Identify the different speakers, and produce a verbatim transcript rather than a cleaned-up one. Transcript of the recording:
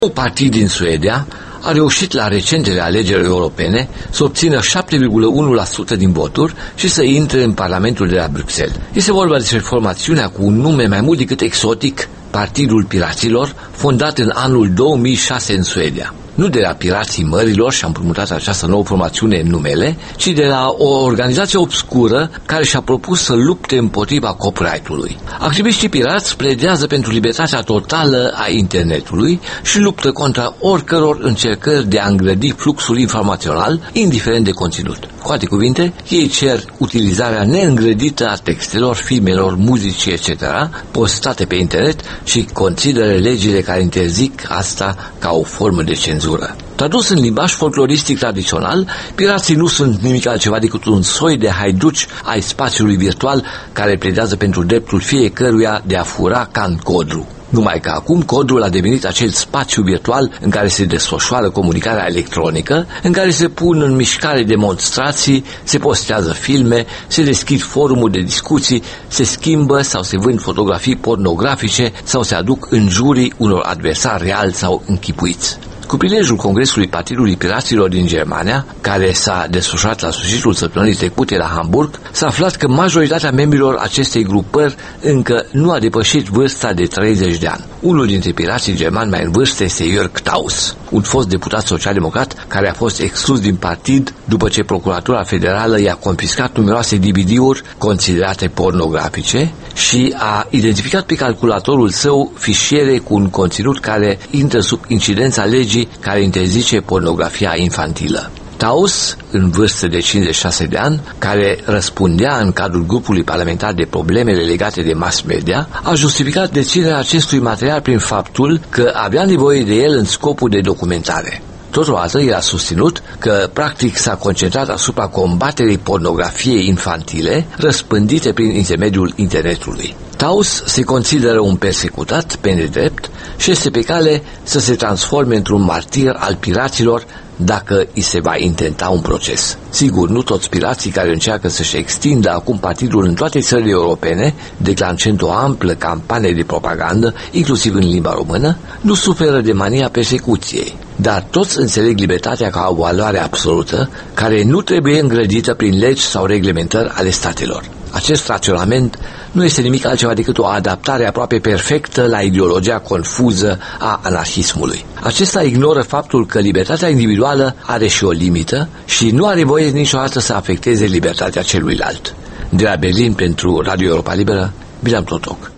Speaker 1: Un partid din Suedia a reușit la recentele alegeri europene să obțină șapte virgulă unu la sută din voturi și să intre în Parlamentul de la Bruxelles. Este vorba despre formațiunea cu un nume mai mult decât exotic, Partidul Piraților, fondat în anul două mii șase în Suedia. Nu de la Pirații Mărilor și-a împrumutat această nouă formațiune în numele, ci de la o organizație obscură care și-a propus să lupte împotriva copyright-ului. Activiștii pirați pledează pentru libertatea totală a internetului și luptă contra oricăror încercări de a îngrădi fluxul informațional, indiferent de conținut. Cu alte cuvinte, ei cer utilizarea neîngrădită a textelor, filmelor, muzicii, et cetera, postate pe internet și consideră legile care interzic asta ca o formă de cenzură. Tradus în limbaj folcloristic tradițional, pirații nu sunt nimic altceva decât un soi de haiduci ai spațiului virtual care pledează pentru dreptul fiecăruia de a fura ca în codru. Numai că acum codul a devenit acel spațiu virtual în care se desfășoară comunicarea electronică, în care se pun în mișcare demonstrații, se postează filme, se deschid forumuri de discuții, se schimbă sau se vând fotografii pornografice sau se aduc în jurii unor adversari reali sau închipuiți. Cu prilejul Congresului Partidului Piraților din Germania, care s-a desfășurat la sfârșitul săptămânii trecute la Hamburg, s-a aflat că majoritatea membrilor acestei grupări încă nu a depășit vârsta de treizeci de ani. Unul dintre pirații germani mai în vârstă este Jörg Taus, un fost deputat social-democrat care a fost exclus din partid după ce Procuratura Federală i-a confiscat numeroase D V D-uri considerate pornografice și a identificat pe calculatorul său fișiere cu un conținut care intră sub incidența legii care interzice pornografia infantilă. Taus, în vârstă de cincizeci și șase de ani, care răspundea în cadrul grupului parlamentar de problemele legate de mass media, a justificat deținerea acestui material prin faptul că avea nevoie de el în scopul de documentare. Totodată, el a susținut că practic s-a concentrat asupra combaterii pornografiei infantile răspândite prin intermediul internetului. Taus se consideră un persecutat pe nedrept și este pe cale să se transforme într-un martir al piraților dacă îi se va intenta un proces. Sigur, nu toți pirații care încearcă să-și extindă acum partidul în toate țările europene, declanșând o amplă campanie de propagandă, inclusiv în limba română, nu suferă de mania persecuției. Dar toți înțeleg libertatea ca o valoare absolută, care nu trebuie îngrădită prin legi sau reglementări ale statelor. Acest raționament nu este nimic altceva decât o adaptare aproape perfectă la ideologia confuză a anarhismului. Acesta ignoră faptul că libertatea individuală are și o limită și nu are voie niciodată să afecteze libertatea celuilalt. De la Berlin pentru Radio Europa Liberă, Bilam Totoc.